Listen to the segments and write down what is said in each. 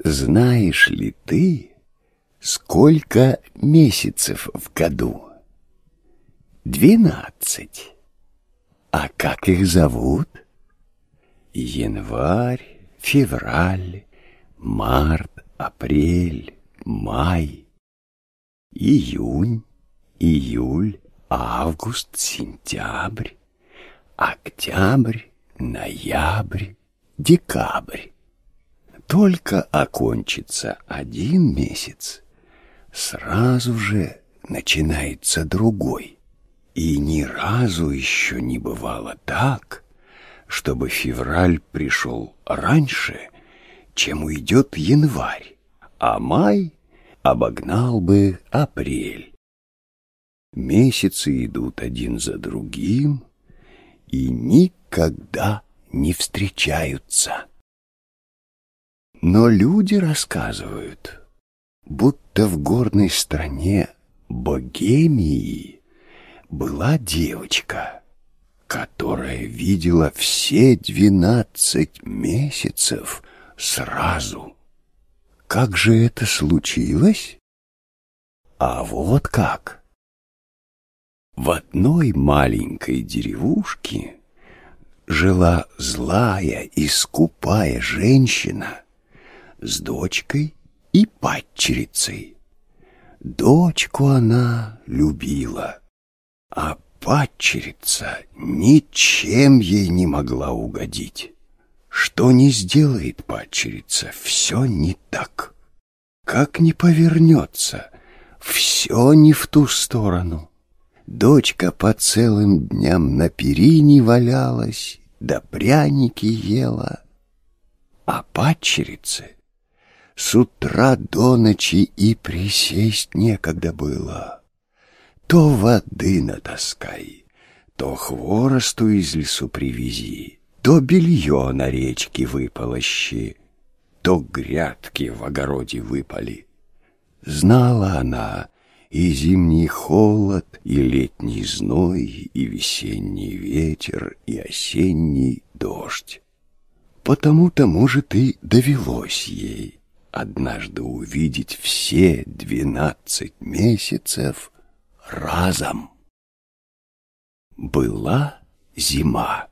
Знаешь ли ты, сколько месяцев в году? 12. А как их зовут? Январь, февраль, март, апрель, май, июнь, июль, август, сентябрь, октябрь, ноябрь, декабрь. Только окончится один месяц, сразу же начинается другой. И ни разу еще не бывало так, чтобы февраль пришел раньше, чем уйдет январь, а май обогнал бы апрель. Месяцы идут один за другим и никогда не встречаются. Но люди рассказывают, будто в горной стране Богемии была девочка, которая видела все 12 месяцев сразу. Как же это случилось? А вот как. В одной маленькой деревушке жила злая и скупая женщина с дочкой и падчерицей. Дочку она любила, а падчерица ничем ей не могла угодить. Что ни сделает падчерица, все не так. Как ни повернется, все не в ту сторону. Дочка по целым дням на перине валялась, да пряники ела. А падчерице с утра до ночи и присесть некогда было. То воды натаскай, то хворосту из лесу привези, то белье на речке выполощи, то грядки в огороде выпали. Знала она и зимний холод, и летний зной, и весенний ветер, и осенний дождь. Потому-то, может, и довелось ей однажды увидеть все 12 месяцев разом. Была зима,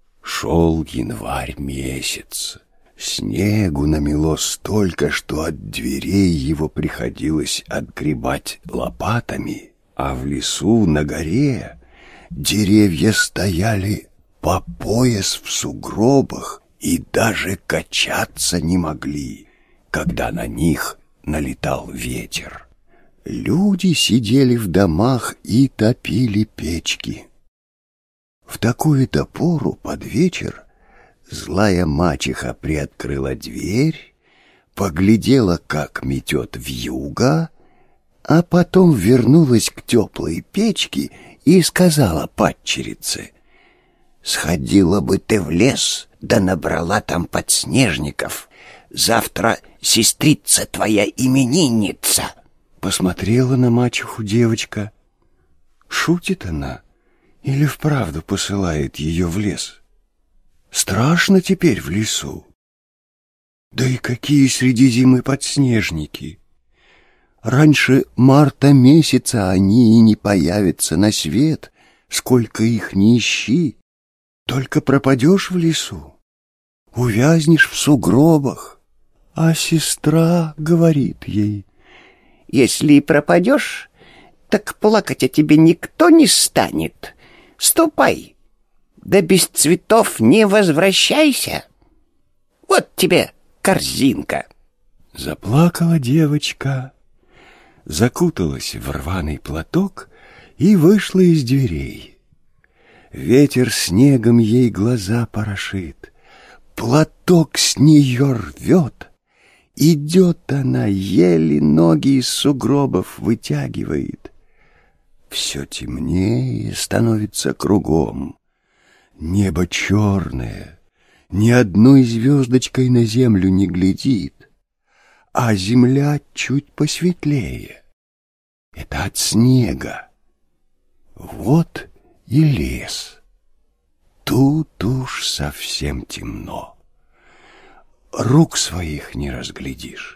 шел январь месяц. Снегу намело столько, что от дверей его приходилось отгребать лопатами, а в лесу на горе деревья стояли по пояс в сугробах и даже качаться не могли, когда на них налетал ветер. Люди сидели в домах и топили печки. В такую-то пору под вечер злая мачеха приоткрыла дверь, поглядела, как метет вьюга, а потом вернулась к теплой печке и сказала падчерице: «Сходила бы ты в лес, да набрала там подснежников. Завтра сестрица твоя именинница». Посмотрела на мачеху девочка. Шутит она или вправду посылает ее в лес? Страшно теперь в лесу. Да и какие среди зимы подснежники! Раньше марта месяца они и не появятся на свет, сколько их ни ищи. Только пропадешь в лесу, увязнешь в сугробах. А сестра говорит ей: «Если и пропадешь, так плакать о тебе никто не станет. Ступай, да без цветов не возвращайся. Вот тебе корзинка». Заплакала девочка, закуталась в рваный платок и вышла из дверей. Ветер снегом ей глаза порошит, платок с нее рвет. Идет она, еле ноги из сугробов вытягивает. Все темнее становится кругом. Небо черное, ни одной звездочкой на землю не глядит, а земля чуть посветлее. Это от снега. Вот и лес. Тут уж совсем темно. рук своих не разглядишь.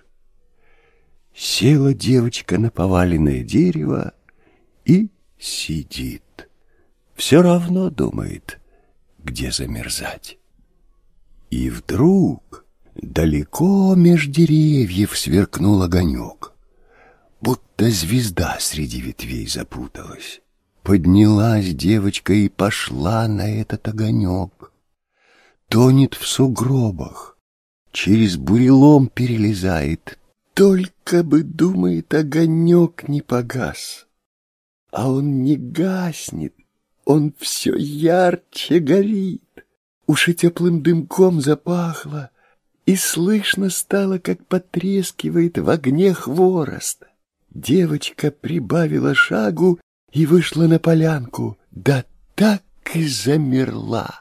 Села девочка на поваленное дерево и сидит. Все равно думает, где замерзать. И вдруг далеко меж деревьев сверкнул огонек, будто звезда среди ветвей запуталась. Поднялась девочка и пошла на этот огонек. Тонет в сугробах, через бурелом перелезает. Только бы, думает, огонек не погас. А он не гаснет, он все ярче горит. Уж и теплым дымком запахло, и слышно стало, как потрескивает в огне хворост. Девочка прибавила шагу и вышла на полянку, да так и замерла.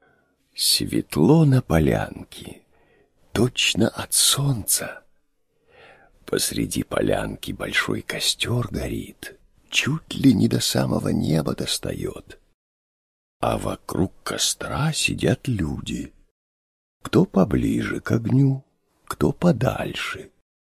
Светло на полянке, точно от солнца. Посреди полянки большой костер горит, чуть ли не до самого неба достает. А вокруг костра сидят люди, кто поближе к огню, кто подальше.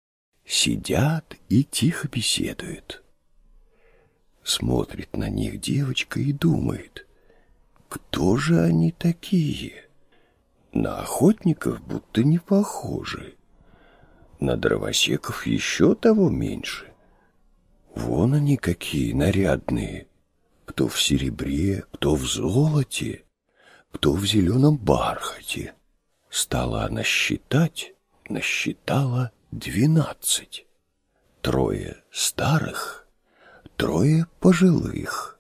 Сидят и тихо беседуют. Смотрит на них девочка и думает, кто же они такие? На охотников будто не похожи, на дровосеков еще того меньше. Вон они какие нарядные, кто в серебре, кто в золоте, кто в зеленом бархате. Стала она считать, насчитала 12. 3 старых, 3 пожилых,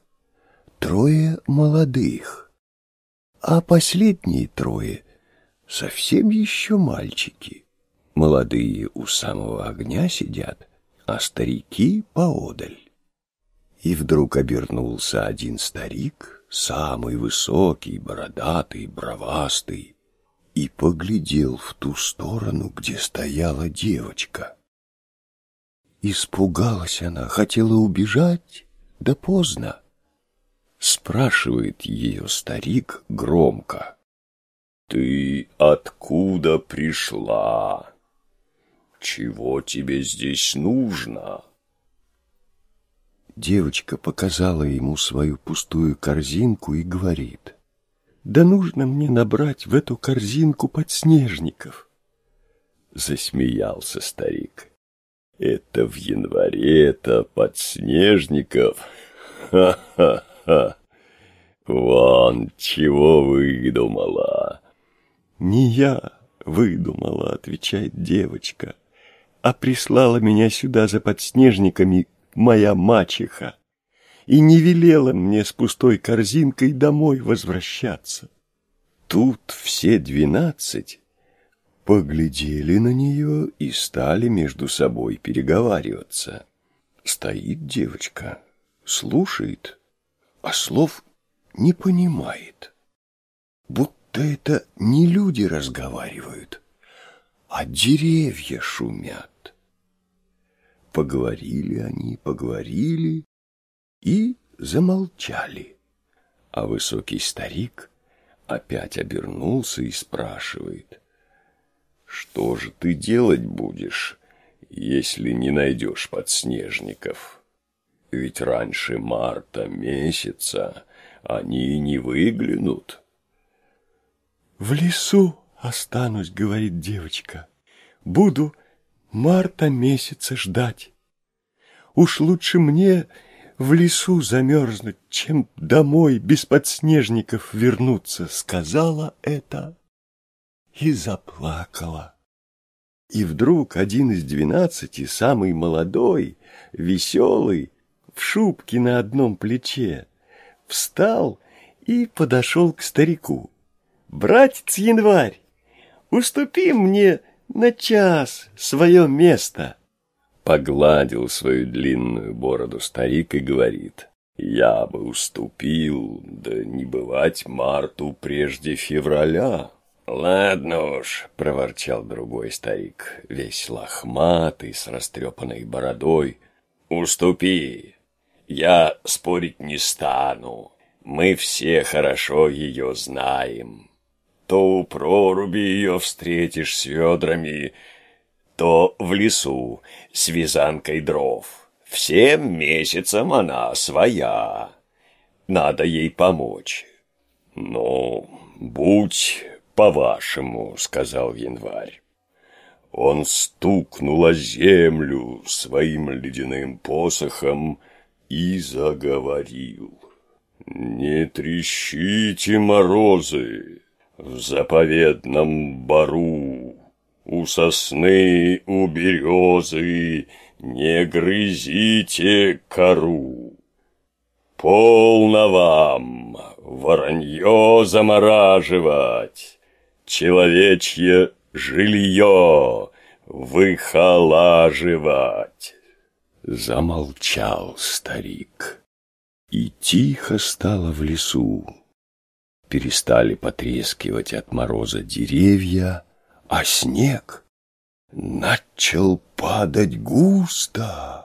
3 молодых, а последние 3 совсем еще мальчики. Молодые у самого огня сидят, а старики поодаль. И вдруг обернулся один старик, самый высокий, бородатый, бровастый, и поглядел в ту сторону, где стояла девочка. Испугалась она, хотела убежать, да поздно. Спрашивает ее старик громко: «Ты откуда пришла? Чего тебе здесь нужно?» Девочка показала ему свою пустую корзинку и говорит: «Да нужно мне набрать в эту корзинку подснежников». Засмеялся старик: «Это в январе-то подснежников? Ха-ха-ха! Вон чего выдумала!» «Не я выдумала, — отвечает девочка, — а прислала меня сюда за подснежниками моя мачеха и не велела мне с пустой корзинкой домой возвращаться». Тут все 12 поглядели на нее и стали между собой переговариваться. Стоит девочка, слушает, а слов не понимает, будто это не люди разговаривают, а деревья шумят. Поговорили они, поговорили и замолчали. А высокий старик опять обернулся и спрашивает: «Что же ты делать будешь, если не найдешь подснежников? Ведь раньше марта месяца они не выглянут». «В лесу останусь, — говорит девочка, — буду марта месяца ждать. Уж лучше мне в лесу замерзнуть, чем домой без подснежников вернуться», — сказала это и заплакала. И вдруг один из 12, самый молодой, веселый, в шубке на одном плече, встал и подошел к старику. «Братец Январь, уступи мне на час свое место». Погладил свою длинную бороду старик и говорит: «Я бы уступил, да не бывать марту прежде февраля». «Ладно уж, — проворчал другой старик, весь лохматый, с растрепанной бородой, — уступи, я спорить не стану, мы все хорошо ее знаем. то у проруби ее встретишь с ведрами, то в лесу с вязанкой дров. Всем месяцам она своя. Надо ей помочь. Ну, будь по-вашему, сказал Январь. Он стукнул о землю своим ледяным посохом и заговорил. Не трещите, морозы, в заповедном бору, у сосны, у березы не грызите кору. Полно вам воронье замораживать, человечье жилье выхолаживать. Замолчал старик, и тихо стало в лесу. Перестали потрескивать от мороза деревья, а снег начал падать густо,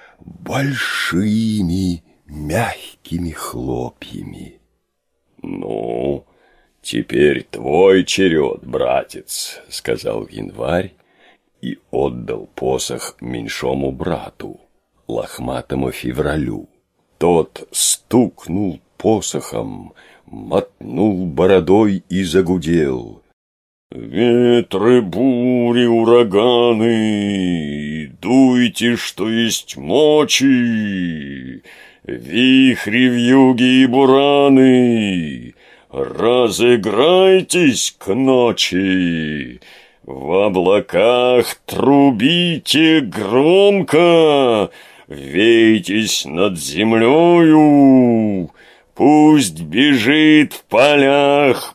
большими мягкими хлопьями. Ну, теперь твой черед, братец, сказал Январь и отдал посох меньшому брату, лохматому Февралю. Тот стукнул посохом, мотнул бородой и загудел. Ветры, бури, ураганы, дуйте, что есть мочи, вихри, вьюги и бураны, разыграйтесь к ночи, в облаках трубите громко, вейтесь над землею, пусть бежит в полях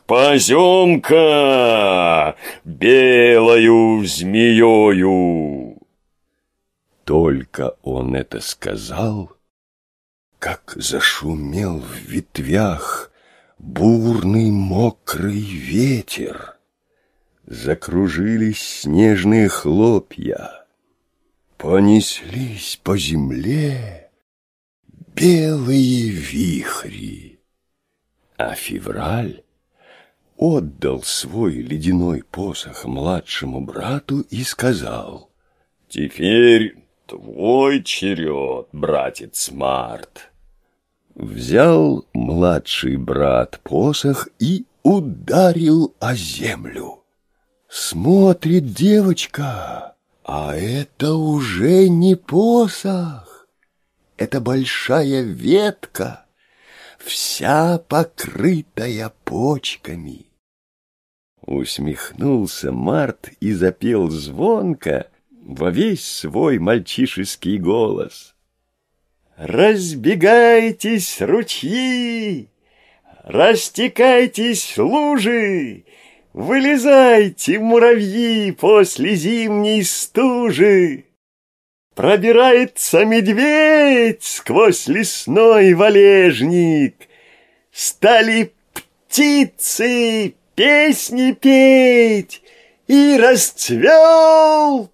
поземка белою змеёю. Только он это сказал, как зашумел в ветвях бурный мокрый ветер. Закружились снежные хлопья, понеслись по земле белые вихри. А Февраль отдал свой ледяной посох младшему брату и сказал: «Теперь твой черед, братец Март». Взял младший брат посох и ударил о землю. Смотрит девочка, а это уже не посох, это большая ветка, вся покрытая почками. Усмехнулся Март и запел звонко во весь свой мальчишеский голос. Разбегайтесь, ручьи, растекайтесь, лужи, вылезайте, муравьи, после зимней стужи. Пробирается медведь сквозь лесной валежник. Стали птицы песни петь, и расцвел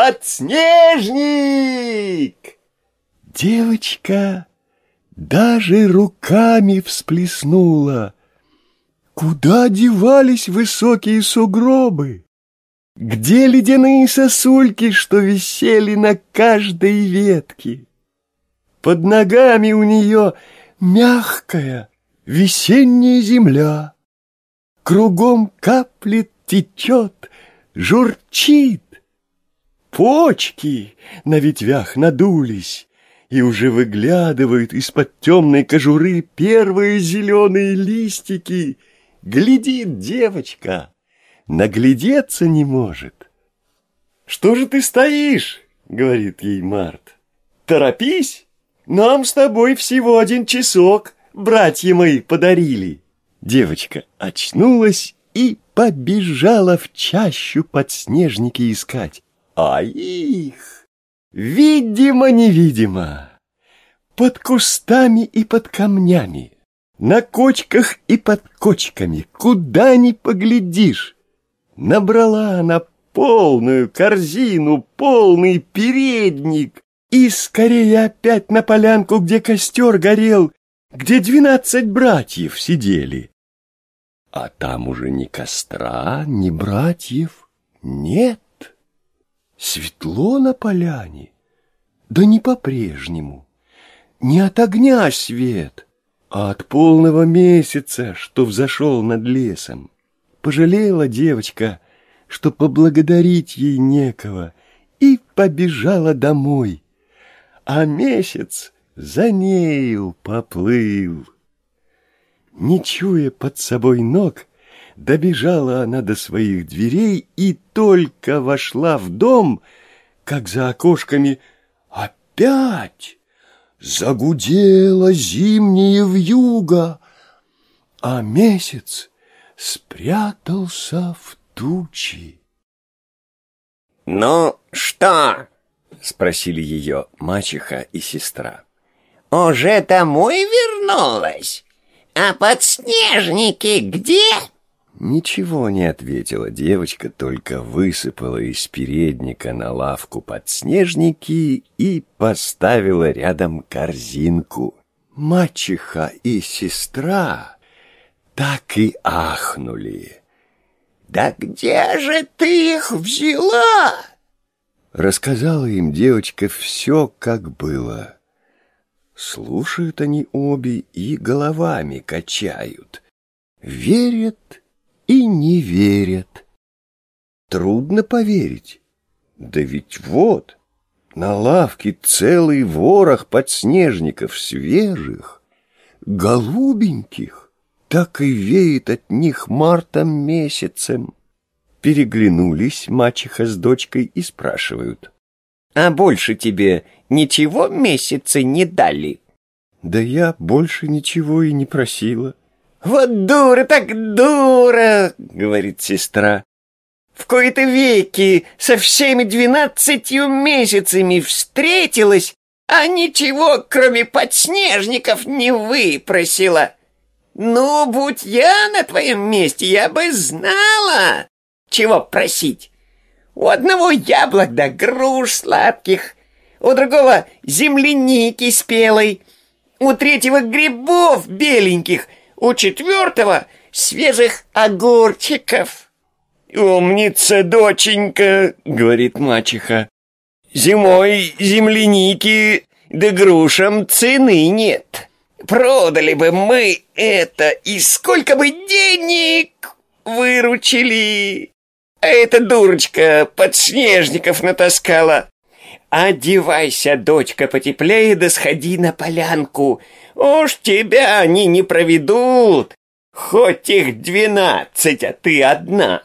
подснежник. Девочка даже руками всплеснула. Куда девались высокие сугробы? Где ледяные сосульки, что висели на каждой ветке? Под ногами у нее мягкая весенняя земля. Кругом каплет, течет, журчит. Почки на ветвях надулись, и уже выглядывают из-под темной кожуры первые зеленые листики. Глядит девочка, наглядеться не может. «Что же ты стоишь?» — говорит ей Март. «Торопись, нам с тобой всего 1 часок братья мои подарили». Девочка очнулась и побежала в чащу подснежники искать. А их, видимо-невидимо, под кустами и под камнями, на кочках и под кочками, куда ни поглядишь. Набрала она полную корзину, полный передник, и скорее опять на полянку, где костер горел, где 12 братьев сидели. А там уже ни костра, ни братьев нет. Светло на поляне, да не по-прежнему. Не от огня свет, а от полного месяца, что взошел над лесом. Пожалела девочка, что поблагодарить ей некого, и побежала домой. А месяц за нею поплыл. Не чуя под собой ног, добежала она до своих дверей и только вошла в дом, как за окошками опять загудела зимняя вьюга, а месяц спрятался в тучи. «Ну что?» — спросили ее мачеха и сестра. «Уже домой вернулась? А подснежники где?» Ничего не ответила девочка, только высыпала из передника на лавку подснежники и поставила рядом корзинку. Мачеха и сестра так и ахнули. «Да где же ты их взяла?» Рассказала им девочка все, как было. Слушают они обе и головами качают. Верят и не верят. Трудно поверить. Да ведь вот, на лавке целый ворох подснежников свежих, голубеньких, так и веет от них мартом месяцем. Переглянулись мачеха с дочкой и спрашивают: «А больше тебе ничего месяца не дали?» «Да я больше ничего и не просила». «Вот дура так дура!» — говорит сестра. «В кои-то веки со всеми 12 месяцами встретилась, а ничего, кроме подснежников, не выпросила. Ну, будь я на твоем месте, я бы знала, чего просить. У одного яблок да груш сладких, у другого земляники спелой, у третьего грибов беленьких, у четвертого свежих огурчиков». «Умница, доченька!» — говорит мачеха. «Зимой земляники да грушам цены нет. Продали бы мы это, и сколько бы денег выручили! А эта дурочка подснежников натаскала. Одевайся, дочка, потеплее, да сходи на полянку. Уж тебя они не проведут, хоть их 12, а ты одна».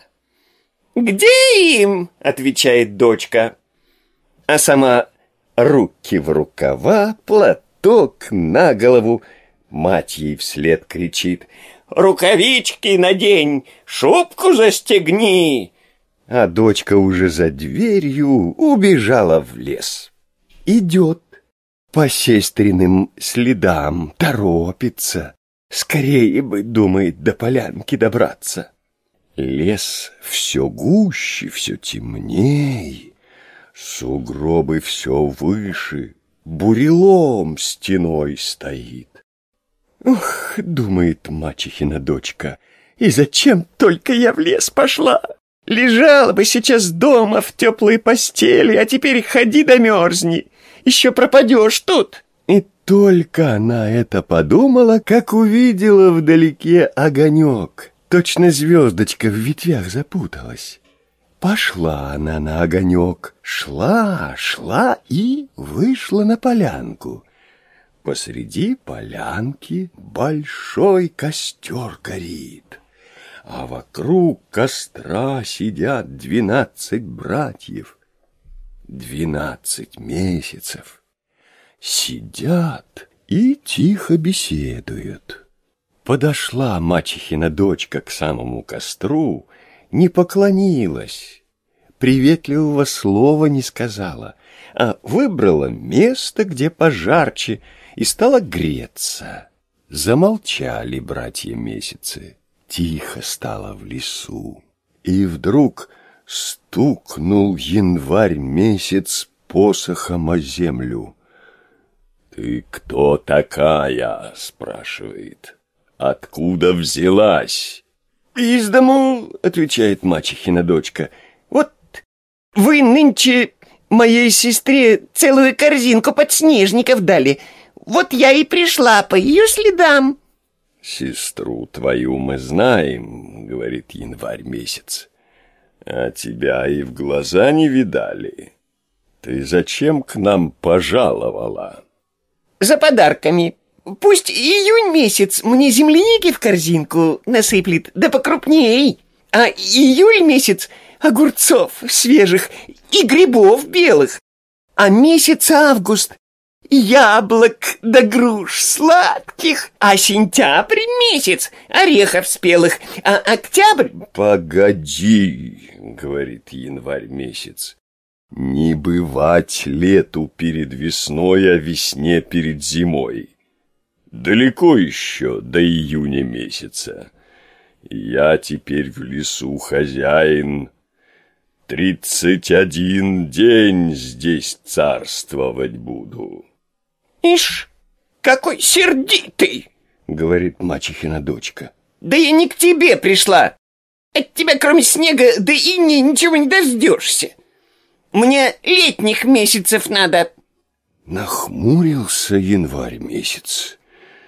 «Где им?» — отвечает дочка. А сама руки в рукава, платок на голову. Мать ей вслед кричит: «Рукавички надень, шубку застегни!» А дочка уже за дверью убежала в лес. Идет по сестриным следам, торопится. Скорее бы, думает, до полянки добраться. Лес все гуще, все темней, сугробы все выше, бурелом стеной стоит. «Ух, — думает мачехина дочка, — и зачем только я в лес пошла? Лежала бы сейчас дома в теплой постели, а теперь ходи да мерзни, еще пропадешь тут». И только она это подумала, как увидела вдалеке огонек. Точно звездочка в ветвях запуталась. Пошла она на огонек, шла и вышла на полянку. Посреди полянки большой костер горит, а вокруг костра сидят 12 братьев. 12 месяцев. Сидят и тихо беседуют. Подошла мачехина дочка к самому костру, не поклонилась, приветливого слова не сказала, а выбрала место, где пожарче, и стала греться. Замолчали братья месяцы, тихо стало в лесу. И вдруг стукнул январь месяц посохом о землю. «Ты кто такая?» — спрашивает. «Откуда взялась? из дому, отвечает мачехина дочка. Вот вы нынче моей сестре целую корзинку подснежников дали. Вот я и пришла по ее следам. Сестру твою мы знаем, говорит январь месяц, а тебя и в глаза не видали. Ты зачем к нам пожаловала? За подарками. Пусть июнь месяц мне земляники в корзинку насыплет, да покрупней. А июль месяц огурцов свежих и грибов белых. А месяц август яблок да груш сладких. А сентябрь месяц орехов спелых. А октябрь... Погоди, говорит январь месяц. Не бывать лету перед весной, а весне перед зимой. Далеко еще до июня месяца. Я теперь в лесу хозяин. 31 день здесь царствовать буду. Ишь, какой сердитый, говорит мачехина дочка. Да я не к тебе пришла. От тебя кроме снега да инея ничего не дождешься. Мне летних месяцев надо. Нахмурился январь месяц.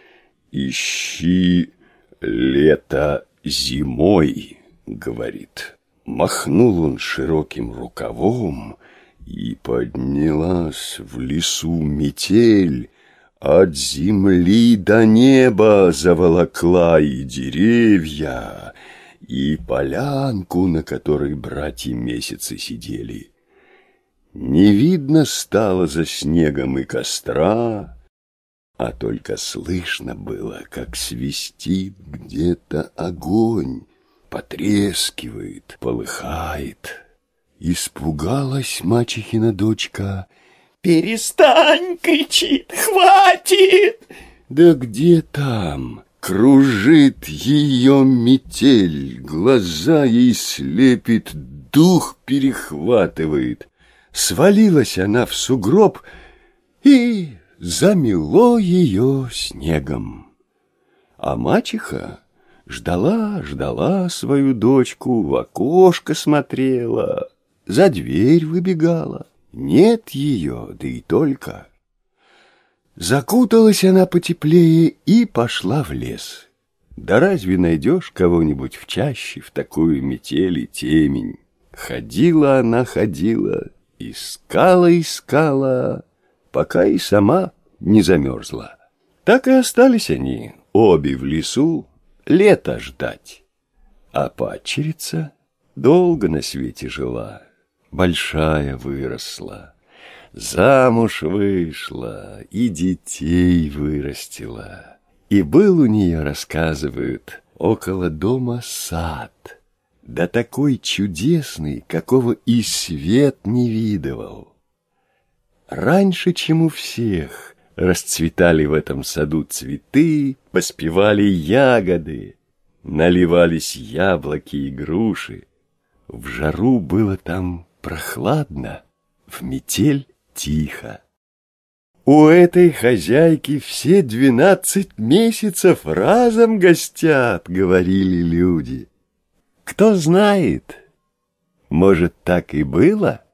Ищи лето зимой, говорит. Махнул он широким рукавом, и поднялась в лесу метель, от земли до неба заволокла и деревья, и полянку, на которой братья месяцы сидели. Не видно стало за снегом и костра, а только слышно было, как свистит где-то огонь, потрескивает, полыхает. Испугалась мачехина дочка. «Перестань!» — кричит. «Хватит!» Да где там? Кружит ее метель, глаза ей слепит, дух перехватывает. Свалилась она в сугроб и замело ее снегом. А мачеха ждала свою дочку, в окошко смотрела, за дверь выбегала. Нет ее, да и только. Закуталась она потеплее и пошла в лес. Да разве найдешь кого-нибудь в чаще в такую метель и темень? Ходила она, искала, пока и сама не замерзла. Так и остались они, обе в лесу, лето ждать. А падчерица долго на свете жила, большая выросла, замуж вышла и детей вырастила. И был у нее, рассказывают, около дома сад, да такой чудесный, какого и свет не видывал. Раньше, чем у всех, расцветали в этом саду цветы, поспевали ягоды, наливались яблоки и груши. В жару было там прохладно, в метель тихо. У этой хозяйки все 12 месяцев разом гостят, говорили люди. Кто знает, может, так и было?